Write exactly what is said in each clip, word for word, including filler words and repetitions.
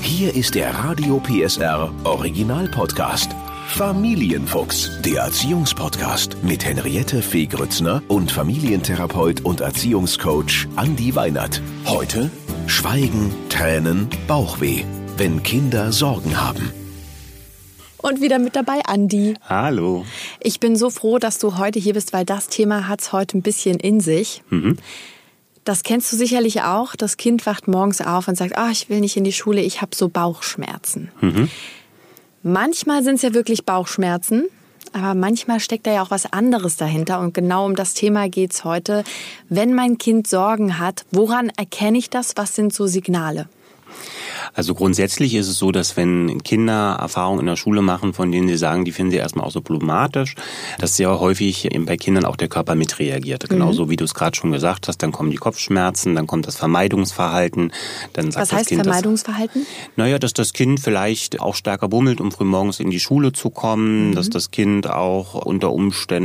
Hier ist der Radio P S R Original Podcast. Familienfuchs, der Erziehungspodcast mit Henriette Fee Grützner und Familientherapeut und Erziehungscoach Andi Weinert. Heute Schweigen, Tränen, Bauchweh, wenn Kinder Sorgen haben. Und wieder mit dabei Andi. Hallo. Ich bin so froh, dass du heute hier bist, weil das Thema hat es heute ein bisschen in sich. Mhm. Das kennst du sicherlich auch. Das Kind wacht morgens auf und sagt, ah, ich will nicht in die Schule, ich habe so Bauchschmerzen. Mhm. Manchmal sind es ja wirklich Bauchschmerzen, aber manchmal steckt da ja auch was anderes dahinter. Und genau um das Thema geht es heute. Wenn mein Kind Sorgen hat, woran erkenne ich das? Was sind so Signale? Also grundsätzlich ist es so, dass wenn Kinder Erfahrungen in der Schule machen, von denen sie sagen, die finden sie erstmal auch so problematisch, dass sehr häufig eben bei Kindern auch der Körper mitreagiert. Mhm. Genauso wie du es gerade schon gesagt hast, dann kommen die Kopfschmerzen, dann kommt das Vermeidungsverhalten. Dann sagt Was heißt das kind, Vermeidungsverhalten? Dass, naja, dass das Kind vielleicht auch stärker bummelt, um frühmorgens in die Schule zu kommen, mhm. dass das Kind auch unter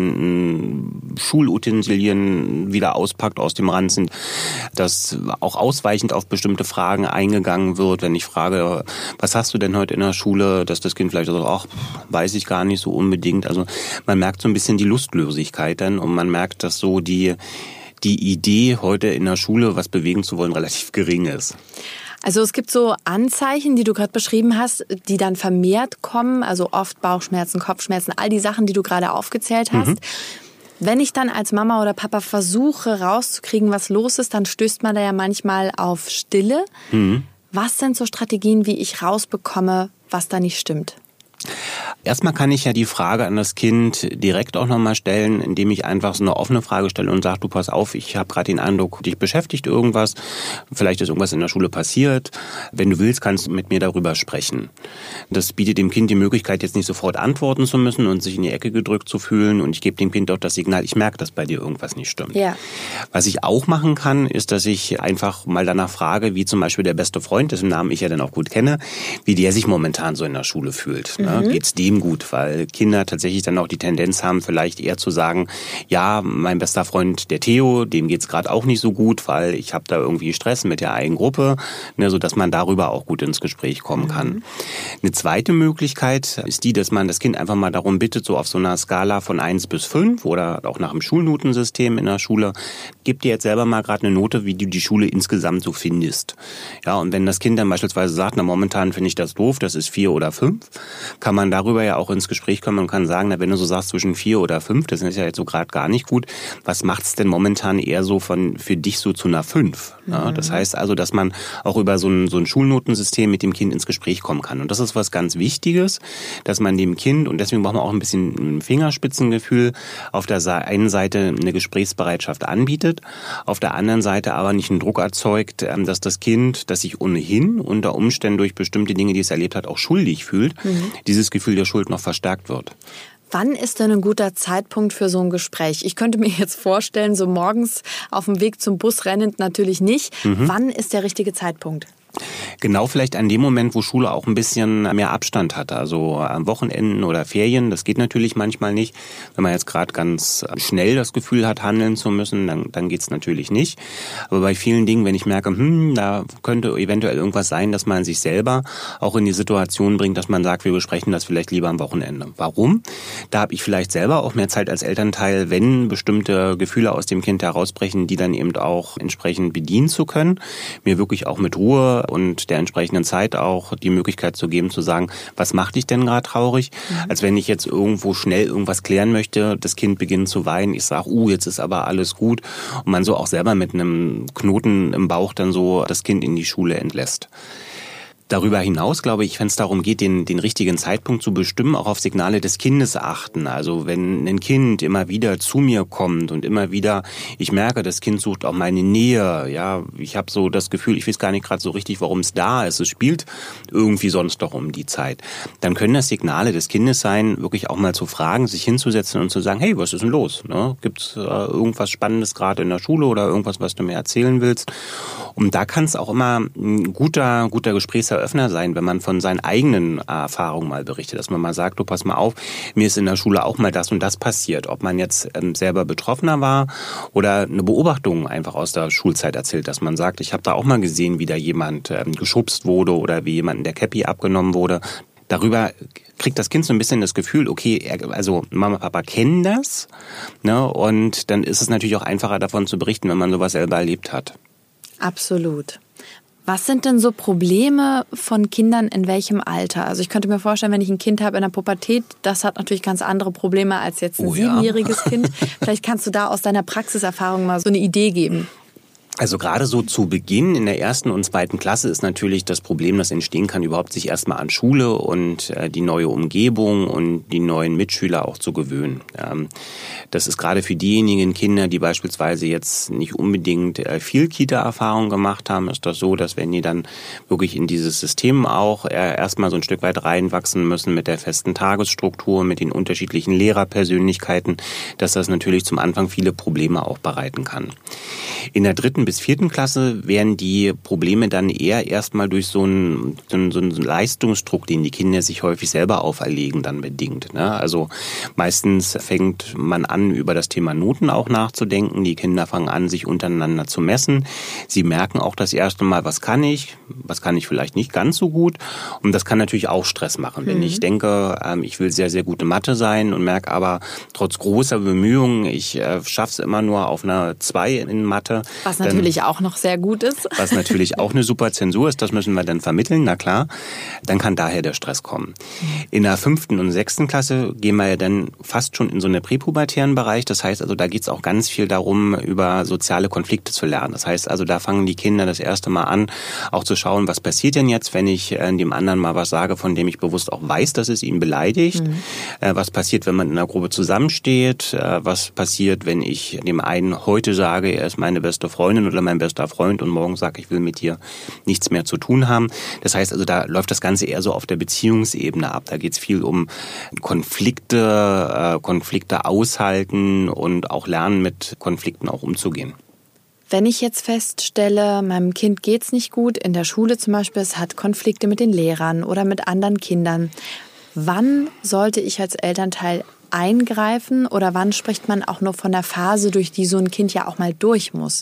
Umständen Schulutensilien wieder auspackt aus dem Ranzen, dass auch ausweichend auf bestimmte Fragen eingegangen wird. Wenn ich frage, was hast du denn heute in der Schule, dass das Kind vielleicht sagt, ach, weiß ich gar nicht so unbedingt. Also man merkt so ein bisschen die Lustlosigkeit dann und man merkt, dass so die, die Idee, heute in der Schule was bewegen zu wollen, relativ gering ist. Also es gibt so Anzeichen, die du gerade beschrieben hast, die dann vermehrt kommen, also oft Bauchschmerzen, Kopfschmerzen, all die Sachen, die du gerade aufgezählt hast. Mhm. Wenn ich dann als Mama oder Papa versuche rauszukriegen, was los ist, dann stößt man da ja manchmal auf Stille. Mhm. Was sind so Strategien, wie ich rausbekomme, was da nicht stimmt? Erstmal kann ich ja die Frage an das Kind direkt auch nochmal stellen, indem ich einfach so eine offene Frage stelle und sage, du pass auf, ich habe gerade den Eindruck, dich beschäftigt irgendwas, vielleicht ist irgendwas in der Schule passiert. Wenn du willst, kannst du mit mir darüber sprechen. Das bietet dem Kind die Möglichkeit, jetzt nicht sofort antworten zu müssen und sich in die Ecke gedrückt zu fühlen und ich gebe dem Kind auch das Signal, ich merke, dass bei dir irgendwas nicht stimmt. Ja. Was ich auch machen kann, ist, dass ich einfach mal danach frage, wie zum Beispiel der beste Freund, dessen Namen ich ja dann auch gut kenne, wie der sich momentan so in der Schule fühlt. Mhm. Ne? Geht's dem gut, weil Kinder tatsächlich dann auch die Tendenz haben, vielleicht eher zu sagen, ja, mein bester Freund, der Theo, dem geht's gerade auch nicht so gut, weil ich habe da irgendwie Stress mit der eigenen Gruppe, ne, sodass man darüber auch gut ins Gespräch kommen kann. Mhm. Eine zweite Möglichkeit ist die, dass man das Kind einfach mal darum bittet, so auf so einer Skala von eins bis fünf oder auch nach dem Schulnotensystem in der Schule, gib dir jetzt selber mal gerade eine Note, wie du die Schule insgesamt so findest. Ja, und wenn das Kind dann beispielsweise sagt, na momentan finde ich das doof, das ist vier oder fünf, kann man darüber ja auch ins Gespräch kommen und kann sagen, na, wenn du so sagst zwischen vier oder fünf, das ist ja jetzt so gerade gar nicht gut, was macht's denn momentan eher so von für dich so zu einer fünf? Ja, mhm. Das heißt also, dass man auch über so ein, so ein Schulnotensystem mit dem Kind ins Gespräch kommen kann. Und das ist was ganz Wichtiges, dass man dem Kind, und deswegen braucht man auch ein bisschen ein Fingerspitzengefühl, auf der einen Seite eine Gesprächsbereitschaft anbietet, auf der anderen Seite aber nicht einen Druck erzeugt, dass das Kind, das sich ohnehin unter Umständen durch bestimmte Dinge, die es erlebt hat, auch schuldig fühlt, mhm. dieses Gefühl der Schuld noch verstärkt wird. Wann ist denn ein guter Zeitpunkt für so ein Gespräch? Ich könnte mir jetzt vorstellen, so morgens auf dem Weg zum Bus rennend natürlich nicht. Mhm. Wann ist der richtige Zeitpunkt? Genau, vielleicht an dem Moment, wo Schule auch ein bisschen mehr Abstand hat, also am Wochenenden oder Ferien, das geht natürlich manchmal nicht. Wenn man jetzt gerade ganz schnell das Gefühl hat, handeln zu müssen, dann, dann geht's natürlich nicht. Aber bei vielen Dingen, wenn ich merke, hm, da könnte eventuell irgendwas sein, dass man sich selber auch in die Situation bringt, dass man sagt, wir besprechen das vielleicht lieber am Wochenende. Warum? Da habe ich vielleicht selber auch mehr Zeit als Elternteil, wenn bestimmte Gefühle aus dem Kind herausbrechen, die dann eben auch entsprechend bedienen zu können, mir wirklich auch mit Ruhe und der entsprechenden Zeit auch die Möglichkeit zu geben, zu sagen, was macht dich denn gerade traurig? Mhm. Als wenn ich jetzt irgendwo schnell irgendwas klären möchte, das Kind beginnt zu weinen, ich sage, uh, jetzt ist aber alles gut und man so auch selber mit einem Knoten im Bauch dann so das Kind in die Schule entlässt. Darüber hinaus, glaube ich, wenn es darum geht, den, den richtigen Zeitpunkt zu bestimmen, auch auf Signale des Kindes achten. Also wenn ein Kind immer wieder zu mir kommt und immer wieder, ich merke, das Kind sucht auch meine Nähe, ja, ich habe so das Gefühl, ich weiß gar nicht gerade so richtig, warum es da ist, es spielt irgendwie sonst doch um die Zeit, dann können das Signale des Kindes sein, wirklich auch mal zu fragen, sich hinzusetzen und zu sagen, hey, was ist denn los? Ne? Gibt es äh, irgendwas Spannendes gerade in der Schule oder irgendwas, was du mir erzählen willst? Und da kann es auch immer ein guter, guter Gesprächs großer Öffner sein, wenn man von seinen eigenen Erfahrungen mal berichtet, dass man mal sagt, du pass mal auf, mir ist in der Schule auch mal das und das passiert. Ob man jetzt ähm, selber Betroffener war oder eine Beobachtung einfach aus der Schulzeit erzählt, dass man sagt, ich habe da auch mal gesehen, wie da jemand ähm, geschubst wurde oder wie jemand der Käppi abgenommen wurde. Darüber kriegt das Kind so ein bisschen das Gefühl, okay, also Mama und Papa kennen das, ne, und dann ist es natürlich auch einfacher davon zu berichten, wenn man sowas selber erlebt hat. Absolut. Was sind denn so Probleme von Kindern in welchem Alter? Also ich könnte mir vorstellen, wenn ich ein Kind habe in der Pubertät, das hat natürlich ganz andere Probleme als jetzt ein oh, siebenjähriges ja. Kind. Vielleicht kannst du da aus deiner Praxiserfahrung mal so eine Idee geben. Also gerade so zu Beginn in der ersten und zweiten Klasse ist natürlich das Problem, das entstehen kann, überhaupt sich erstmal an Schule und äh, die neue Umgebung und die neuen Mitschüler auch zu gewöhnen. Ähm, das ist gerade für diejenigen Kinder, die beispielsweise jetzt nicht unbedingt äh, viel Kita-Erfahrung gemacht haben, ist das so, dass wenn die dann wirklich in dieses System auch äh, erstmal so ein Stück weit reinwachsen müssen mit der festen Tagesstruktur, mit den unterschiedlichen Lehrerpersönlichkeiten, dass das natürlich zum Anfang viele Probleme auch bereiten kann. In der dritten bis vierten Klasse werden die Probleme dann eher erstmal durch so einen, so einen, so einen Leistungsdruck, den die Kinder sich häufig selber auferlegen, dann bedingt. Ne? Also meistens fängt man an, über das Thema Noten auch nachzudenken. Die Kinder fangen an, sich untereinander zu messen. Sie merken auch das erste Mal, was kann ich, was kann ich vielleicht nicht ganz so gut. Und das kann natürlich auch Stress machen. Mhm. Wenn ich denke, ich will sehr, sehr gute Mathe sein und merke aber trotz großer Bemühungen, ich schaffe es immer nur auf einer zwei in Mathe. Was natürlich auch noch sehr gut ist. Was natürlich auch eine super Zensur ist, das müssen wir dann vermitteln, na klar. Dann kann daher der Stress kommen. In der fünften und sechsten Klasse gehen wir ja dann fast schon in so einen präpubertären Bereich. Das heißt also, da geht es auch ganz viel darum, über soziale Konflikte zu lernen. Das heißt also, da fangen die Kinder das erste Mal an, auch zu schauen, was passiert denn jetzt, wenn ich dem anderen mal was sage, von dem ich bewusst auch weiß, dass es ihn beleidigt. Mhm. Was passiert, wenn man in einer Gruppe zusammensteht? Was passiert, wenn ich dem einen heute sage, er ist meine beste Freundin oder mein bester Freund und morgen sage, ich will mit dir nichts mehr zu tun haben. Das heißt also, da läuft das Ganze eher so auf der Beziehungsebene ab. Da geht es viel um Konflikte, äh, Konflikte aushalten und auch lernen, mit Konflikten auch umzugehen. Wenn ich jetzt feststelle, meinem Kind geht's nicht gut, in der Schule zum Beispiel, es hat Konflikte mit den Lehrern oder mit anderen Kindern, wann sollte ich als Elternteil eingreifen oder wann spricht man auch nur von der Phase, durch die so ein Kind ja auch mal durch muss?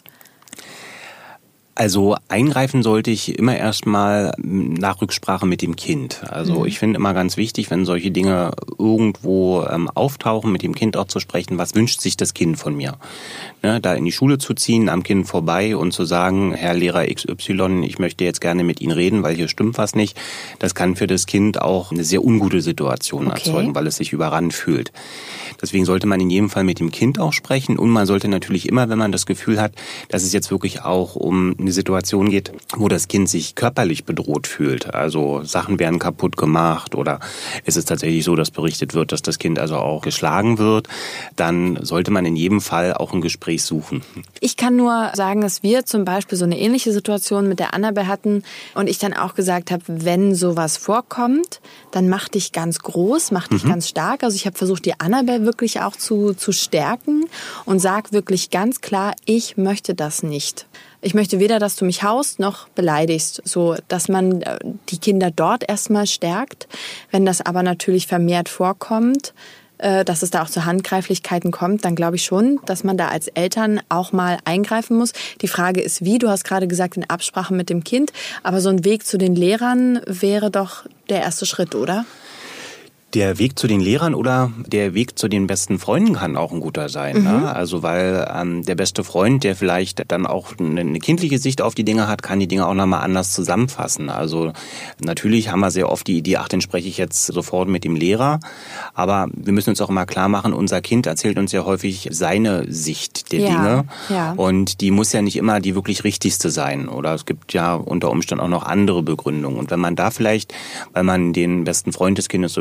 Also eingreifen sollte ich immer erstmal nach Rücksprache mit dem Kind. Also mhm. ich finde immer ganz wichtig, wenn solche Dinge irgendwo ähm, auftauchen, mit dem Kind auch zu sprechen, was wünscht sich das Kind von mir? Ne, da in die Schule zu ziehen, am Kind vorbei und zu sagen, Herr Lehrer X Y, ich möchte jetzt gerne mit Ihnen reden, weil hier stimmt was nicht. Das kann für das Kind auch eine sehr ungute Situation okay. erzeugen, weil es sich überrannt fühlt. Deswegen sollte man in jedem Fall mit dem Kind auch sprechen und man sollte natürlich immer, wenn man das Gefühl hat, dass es jetzt wirklich auch um eine Situation geht, wo das Kind sich körperlich bedroht fühlt. Also Sachen werden kaputt gemacht oder es ist tatsächlich so, dass berichtet wird, dass das Kind also auch geschlagen wird, dann sollte man in jedem Fall auch ein Gespräch suchen. Ich kann nur sagen, dass wir zum Beispiel so eine ähnliche Situation mit der Annabelle hatten und ich dann auch gesagt habe, wenn sowas vorkommt, dann mach dich ganz groß, mach dich mhm. ganz stark. Also ich habe versucht, die Annabelle wirklich auch zu, zu stärken und sag wirklich ganz klar, ich möchte das nicht. Ich möchte weder, dass du mich haust, noch beleidigst, so dass man die Kinder dort erstmal stärkt. Wenn das aber natürlich vermehrt vorkommt, dass es da auch zu Handgreiflichkeiten kommt, dann glaube ich schon, dass man da als Eltern auch mal eingreifen muss. Die Frage ist wie, du hast gerade gesagt, in Absprache mit dem Kind, aber so ein Weg zu den Lehrern wäre doch der erste Schritt, oder? Der Weg zu den Lehrern oder der Weg zu den besten Freunden kann auch ein guter sein. Mhm. Ne? Also weil ähm, der beste Freund, der vielleicht dann auch eine, eine kindliche Sicht auf die Dinge hat, kann die Dinge auch nochmal anders zusammenfassen. Also natürlich haben wir sehr oft die Idee, ach, den spreche ich jetzt sofort mit dem Lehrer. Aber wir müssen uns auch immer klar machen, unser Kind erzählt uns ja häufig seine Sicht der ja, Dinge. Ja. Und die muss ja nicht immer die wirklich richtigste sein. Oder es gibt ja unter Umständen auch noch andere Begründungen. Und wenn man da vielleicht, weil man den besten Freund des Kindes sowieso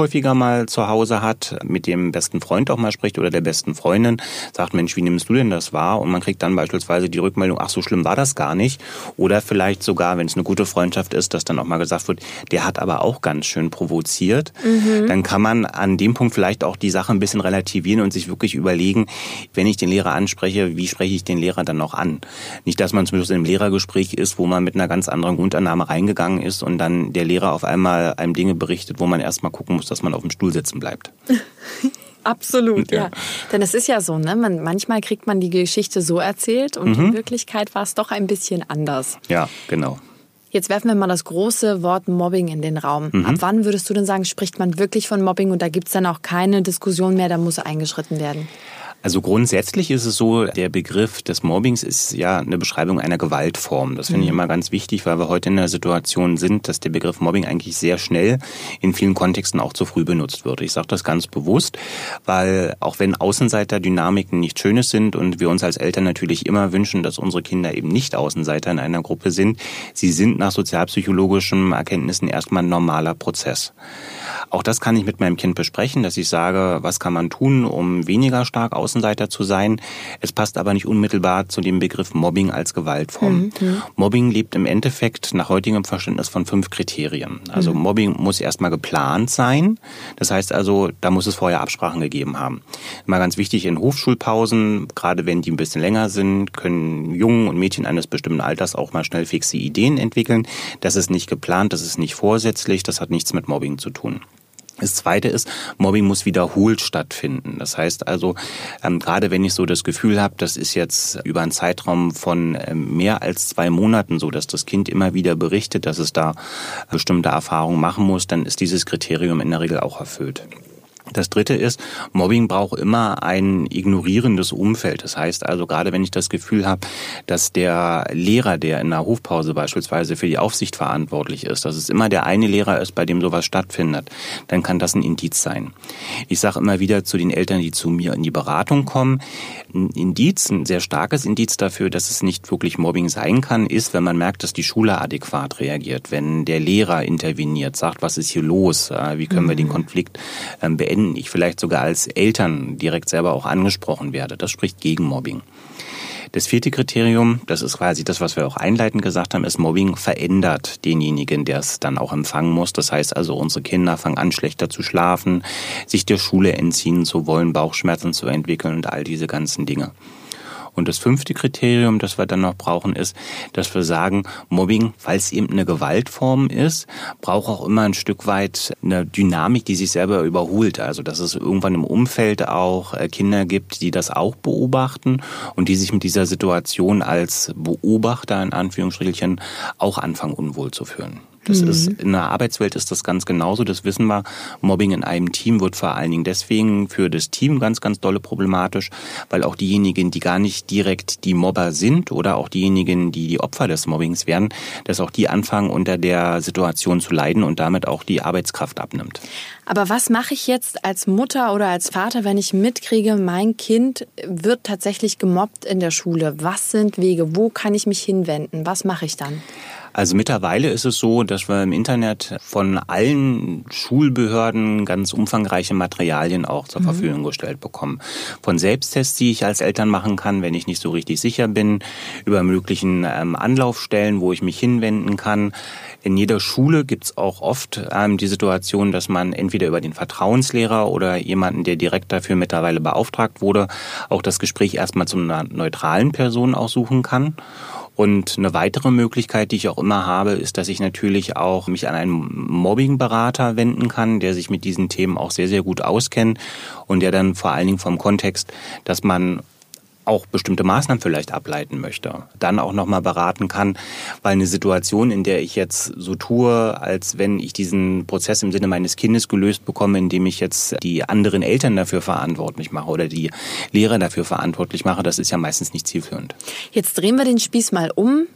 häufiger mal zu Hause hat, mit dem besten Freund auch mal spricht oder der besten Freundin, sagt, Mensch, wie nimmst du denn das wahr? Und man kriegt dann beispielsweise die Rückmeldung, ach, so schlimm war das gar nicht. Oder vielleicht sogar, wenn es eine gute Freundschaft ist, dass dann auch mal gesagt wird, der hat aber auch ganz schön provoziert. Mhm. Dann kann man an dem Punkt vielleicht auch die Sache ein bisschen relativieren und sich wirklich überlegen, wenn ich den Lehrer anspreche, wie spreche ich den Lehrer dann noch an? Nicht, dass man zum Beispiel in einem Lehrergespräch ist, wo man mit einer ganz anderen Grundannahme reingegangen ist und dann der Lehrer auf einmal einem Dinge berichtet, wo man erstmal gucken muss, dass man auf dem Stuhl sitzen bleibt. Absolut, ja. ja. Denn es ist ja so, ne? Man, manchmal kriegt man die Geschichte so erzählt und mhm. in Wirklichkeit war es doch ein bisschen anders. Ja, genau. Jetzt werfen wir mal das große Wort Mobbing in den Raum. Mhm. Ab wann würdest du denn sagen, spricht man wirklich von Mobbing und da gibt es dann auch keine Diskussion mehr, da muss eingeschritten werden? Also grundsätzlich ist es so, der Begriff des Mobbings ist ja eine Beschreibung einer Gewaltform. Das finde ich immer ganz wichtig, weil wir heute in der Situation sind, dass der Begriff Mobbing eigentlich sehr schnell in vielen Kontexten auch zu früh benutzt wird. Ich sage das ganz bewusst, weil auch wenn Außenseiterdynamiken nicht Schönes sind und wir uns als Eltern natürlich immer wünschen, dass unsere Kinder eben nicht Außenseiter in einer Gruppe sind, sie sind nach sozialpsychologischen Erkenntnissen erstmal ein normaler Prozess. Auch das kann ich mit meinem Kind besprechen, dass ich sage, was kann man tun, um weniger stark Außenseiter zu sein. Es passt aber nicht unmittelbar zu dem Begriff Mobbing als Gewaltform. Mhm. Mobbing lebt im Endeffekt nach heutigem Verständnis von fünf Kriterien. Also mhm. Mobbing muss erstmal geplant sein. Das heißt also, da muss es vorher Absprachen gegeben haben. Mal ganz wichtig, in Hochschulpausen, gerade wenn die ein bisschen länger sind, können Jungen und Mädchen eines bestimmten Alters auch mal schnell fixe Ideen entwickeln. Das ist nicht geplant, das ist nicht vorsätzlich, das hat nichts mit Mobbing zu tun. Das Zweite ist, Mobbing muss wiederholt stattfinden. Das heißt also, ähm, gerade wenn ich so das Gefühl habe, das ist jetzt über einen Zeitraum von ähm, mehr als zwei Monaten so, dass das Kind immer wieder berichtet, dass es da bestimmte Erfahrungen machen muss, dann ist dieses Kriterium in der Regel auch erfüllt. Das Dritte ist, Mobbing braucht immer ein ignorierendes Umfeld. Das heißt also, gerade wenn ich das Gefühl habe, dass der Lehrer, der in der Hofpause beispielsweise für die Aufsicht verantwortlich ist, dass es immer der eine Lehrer ist, bei dem sowas stattfindet, dann kann das ein Indiz sein. Ich sage immer wieder zu den Eltern, die zu mir in die Beratung kommen, ein Indiz, ein sehr starkes Indiz dafür, dass es nicht wirklich Mobbing sein kann, ist, wenn man merkt, dass die Schule adäquat reagiert, wenn der Lehrer interveniert, sagt, was ist hier los, wie können wir den Konflikt beenden, ich vielleicht sogar als Eltern direkt selber auch angesprochen werde. Das spricht gegen Mobbing. Das vierte Kriterium, das ist quasi das, was wir auch einleitend gesagt haben, ist, Mobbing verändert denjenigen, der es dann auch empfangen muss. Das heißt also, unsere Kinder fangen an, schlechter zu schlafen, sich der Schule entziehen zu wollen, Bauchschmerzen zu entwickeln und all diese ganzen Dinge. Und das fünfte Kriterium, das wir dann noch brauchen, ist, dass wir sagen, Mobbing, weil es eben eine Gewaltform ist, braucht auch immer ein Stück weit eine Dynamik, die sich selber überholt. Also dass es irgendwann im Umfeld auch Kinder gibt, die das auch beobachten und die sich mit dieser Situation als Beobachter in Anführungsstrichen auch anfangen, unwohl zu fühlen. Das mhm. ist, in der Arbeitswelt ist das ganz genauso, das wissen wir. Mobbing in einem Team wird vor allen Dingen deswegen für das Team ganz, ganz dolle problematisch, weil auch diejenigen, die gar nicht direkt die Mobber sind oder auch diejenigen, die die Opfer des Mobbings werden, dass auch die anfangen, unter der Situation zu leiden und damit auch die Arbeitskraft abnimmt. Aber was mache ich jetzt als Mutter oder als Vater, wenn ich mitkriege, mein Kind wird tatsächlich gemobbt in der Schule? Was sind Wege? Wo kann ich mich hinwenden? Was mache ich dann? Also mittlerweile ist es so, dass wir im Internet von allen Schulbehörden ganz umfangreiche Materialien auch zur mhm. Verfügung gestellt bekommen. Von Selbsttests, die ich als Eltern machen kann, wenn ich nicht so richtig sicher bin, über möglichen ähm, Anlaufstellen, wo ich mich hinwenden kann. In jeder Schule gibt's auch oft ähm, die Situation, dass man entweder über den Vertrauenslehrer oder jemanden, der direkt dafür mittlerweile beauftragt wurde, auch das Gespräch erstmal zu einer neutralen Person aussuchen kann. Und eine weitere Möglichkeit, die ich auch immer habe, ist, dass ich natürlich auch mich an einen Mobbingberater wenden kann, der sich mit diesen Themen auch sehr, sehr gut auskennt und der dann vor allen Dingen vom Kontext, dass man auch bestimmte Maßnahmen vielleicht ableiten möchte, dann auch nochmal beraten kann, weil eine Situation, in der ich jetzt so tue, als wenn ich diesen Prozess im Sinne meines Kindes gelöst bekomme, indem ich jetzt die anderen Eltern dafür verantwortlich mache oder die Lehrer dafür verantwortlich mache, das ist ja meistens nicht zielführend. Jetzt drehen wir den Spieß mal um.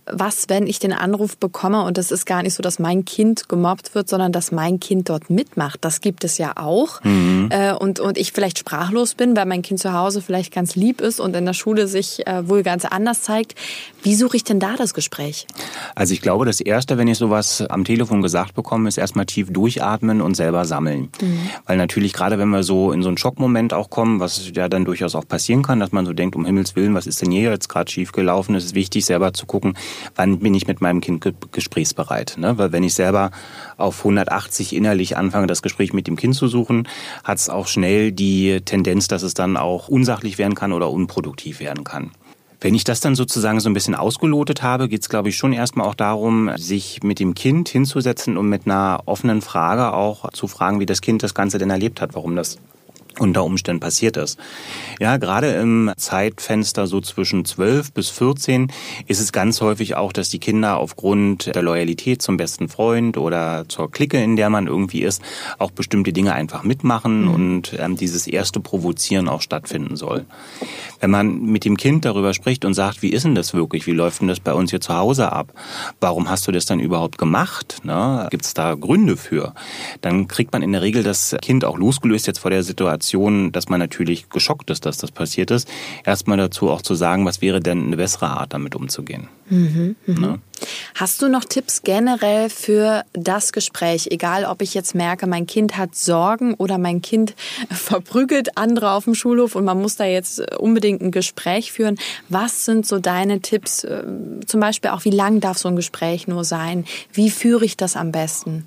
was, wenn ich den Anruf bekomme und das ist gar nicht so, dass mein Kind gemobbt wird, sondern dass mein Kind dort mitmacht. Das gibt es ja auch. Mhm. Äh, und, und ich vielleicht sprachlos bin, weil mein Kind zu Hause vielleicht ganz lieb ist und in der Schule sich äh, wohl ganz anders zeigt. Wie suche ich denn da das Gespräch? Also ich glaube, das Erste, wenn ich sowas am Telefon gesagt bekomme, ist erstmal tief durchatmen und selber sammeln. Mhm. Weil natürlich gerade, wenn wir so in so einen Schockmoment auch kommen, was ja dann durchaus auch passieren kann, dass man so denkt, um Himmels Willen, was ist denn hier jetzt gerade schief gelaufen? Es ist wichtig, selber zu gucken, wann bin ich mit meinem Kind ge- gesprächsbereit. Ne? Weil wenn ich selber auf hundertachtzig innerlich anfange, das Gespräch mit dem Kind zu suchen, hat es auch schnell die Tendenz, dass es dann auch unsachlich werden kann oder unproduktiv werden kann. Wenn ich das dann sozusagen so ein bisschen ausgelotet habe, geht es, glaube ich, schon erstmal auch darum, sich mit dem Kind hinzusetzen und mit einer offenen Frage auch zu fragen, wie das Kind das Ganze denn erlebt hat, warum das unter Umständen passiert ist. Ja, gerade im Zeitfenster so zwischen zwölf bis vierzehn ist es ganz häufig auch, dass die Kinder aufgrund der Loyalität zum besten Freund oder zur Clique, in der man irgendwie ist, auch bestimmte Dinge einfach mitmachen mhm. und ähm, dieses erste Provozieren auch stattfinden soll. Wenn man mit dem Kind darüber spricht und sagt, wie ist denn das wirklich, wie läuft denn das bei uns hier zu Hause ab, warum hast du das dann überhaupt gemacht, ne? Gibt es da Gründe für? Dann kriegt man in der Regel das Kind auch losgelöst jetzt vor der Situation, dass man natürlich geschockt ist, dass das passiert ist, erstmal dazu auch zu sagen, was wäre denn eine bessere Art, damit umzugehen. Mhm, ne? Hast du noch Tipps generell für das Gespräch? Egal, ob ich jetzt merke, mein Kind hat Sorgen oder mein Kind verprügelt andere auf dem Schulhof und man muss da jetzt unbedingt ein Gespräch führen. Was sind so deine Tipps? Zum Beispiel auch, wie lang darf so ein Gespräch nur sein? Wie führe ich das am besten?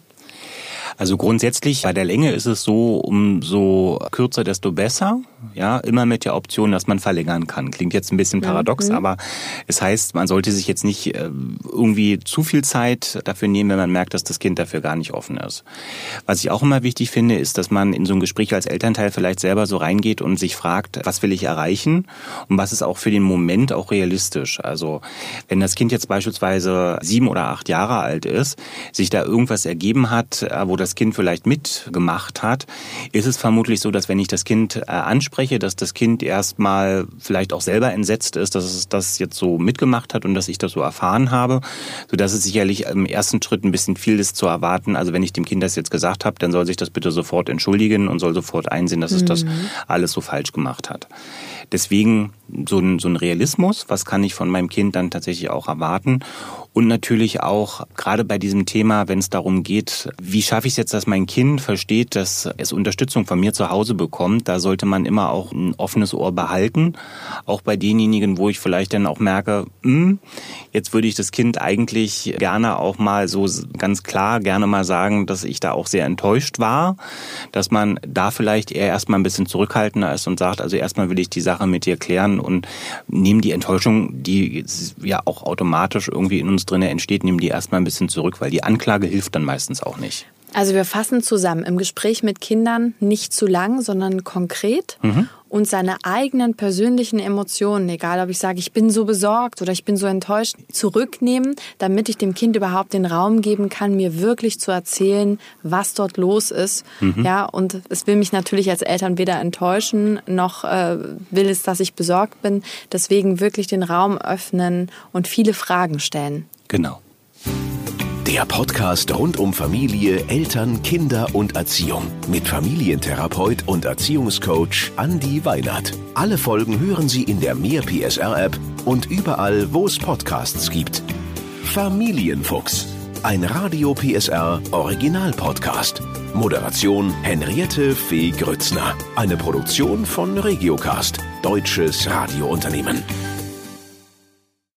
Also grundsätzlich bei der Länge ist es so, umso kürzer, desto besser. Ja, immer mit der Option, dass man verlängern kann. Klingt jetzt ein bisschen paradox, mhm. aber es heißt, man sollte sich jetzt nicht irgendwie zu viel Zeit dafür nehmen, wenn man merkt, dass das Kind dafür gar nicht offen ist. Was ich auch immer wichtig finde, ist, dass man in so ein Gespräch als Elternteil vielleicht selber so reingeht und sich fragt, was will ich erreichen und was ist auch für den Moment auch realistisch. Also wenn das Kind jetzt beispielsweise sieben oder acht Jahre alt ist, sich da irgendwas ergeben hat, wo das Kind vielleicht mitgemacht hat, ist es vermutlich so, dass wenn ich das Kind äh, anspreche, dass das Kind erstmal vielleicht auch selber entsetzt ist, dass es das jetzt so mitgemacht hat und dass ich das so erfahren habe, sodass es sicherlich im ersten Schritt ein bisschen viel ist zu erwarten. Also wenn ich dem Kind das jetzt gesagt habe, dann soll sich das bitte sofort entschuldigen und soll sofort einsehen, dass es mhm. das alles so falsch gemacht hat. Deswegen so ein, so ein Realismus, was kann ich von meinem Kind dann tatsächlich auch erwarten? Und natürlich auch gerade bei diesem Thema, wenn es darum geht, wie schaffe ich es jetzt, dass mein Kind versteht, dass es Unterstützung von mir zu Hause bekommt, da sollte man immer auch ein offenes Ohr behalten. Auch bei denjenigen, wo ich vielleicht dann auch merke, mh, jetzt würde ich das Kind eigentlich gerne auch mal so ganz klar gerne mal sagen, dass ich da auch sehr enttäuscht war, dass man da vielleicht eher erstmal ein bisschen zurückhaltender ist und sagt, also erstmal will ich die Sache mit dir klären und nehme die Enttäuschung, die ja auch automatisch irgendwie in uns drin entsteht, nehmen die erstmal ein bisschen zurück, weil die Anklage hilft dann meistens auch nicht. Also wir fassen zusammen, im Gespräch mit Kindern nicht zu lang, sondern konkret mhm. und seine eigenen persönlichen Emotionen, egal ob ich sage, ich bin so besorgt oder ich bin so enttäuscht, zurücknehmen, damit ich dem Kind überhaupt den Raum geben kann, mir wirklich zu erzählen, was dort los ist. Mhm. Ja, und es will mich natürlich als Eltern weder enttäuschen, noch äh, will es, dass ich besorgt bin. Deswegen wirklich den Raum öffnen und viele Fragen stellen. Genau. Der Podcast rund um Familie, Eltern, Kinder und Erziehung mit Familientherapeut und Erziehungscoach Andi Weinert. Alle Folgen hören Sie in der Mehr P S R App und überall, wo es Podcasts gibt. Familienfuchs, ein Radio P S R Original Podcast. Moderation Henriette Fee Grützner. Eine Produktion von Regiocast, deutsches Radiounternehmen.